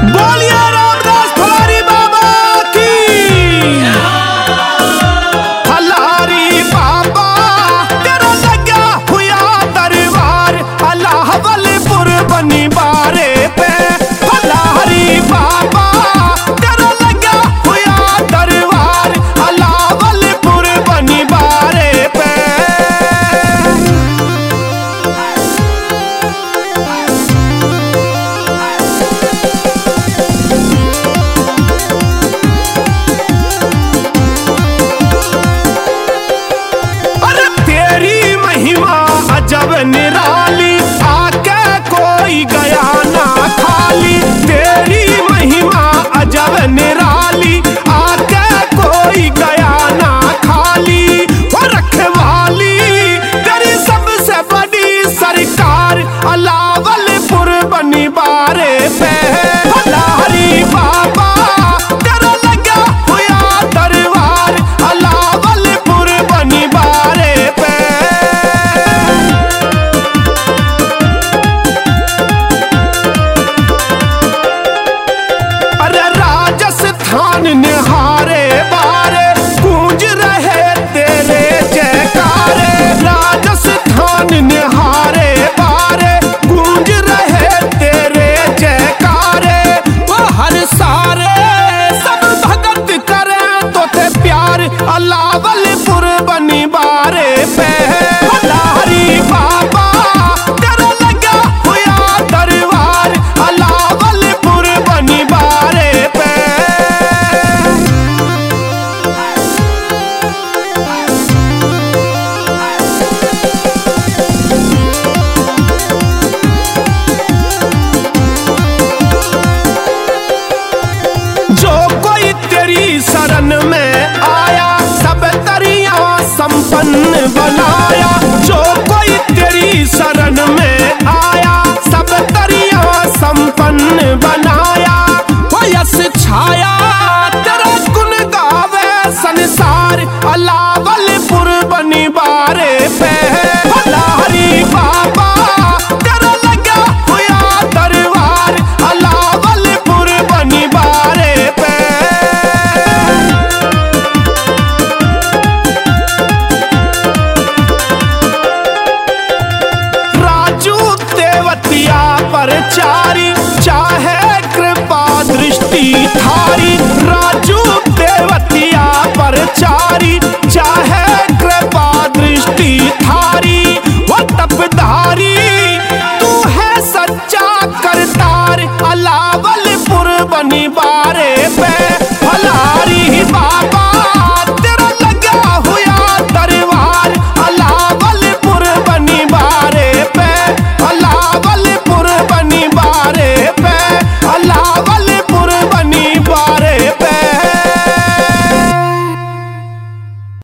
बोलिए रामदास फलारी बाबा की। फलारी बाबा तेरा लगा हुआ दरबार अलाहवलपुर बनी बारे पे। फलारी बाबा तेरा लगा हुआ दरबार अलाहवलपुर बनी बारे पे। जब निराली आके कोई गया ना खाली। तेरी महिमा अजब निराली आके कोई गया ना खाली। वो रखवाली तेरी सबसे बड़ी सरकार अलाहवलपुर बनी बारे पे। फलारी बाबा तेरा लगा हुआ दरबार अलाहवलपुर बनी बारे पे। राजस्थान निहारे बारे गूंज रहे तेरे जयकारे। राजस्थान निहारे बारे गूंज रहे तेरे जयकारे। वो हर सारे सब भगत करे तो ते प्यार अलाहवलपुर बनी बारे पे। फलारी बाबा तेरा लगा हुआ दरबार अलाहवलपुर बनी बारे पे। जो कोई तेरी शरण में आया सब तरिया संपन्न बनाया। जो कोई तेरी शरण में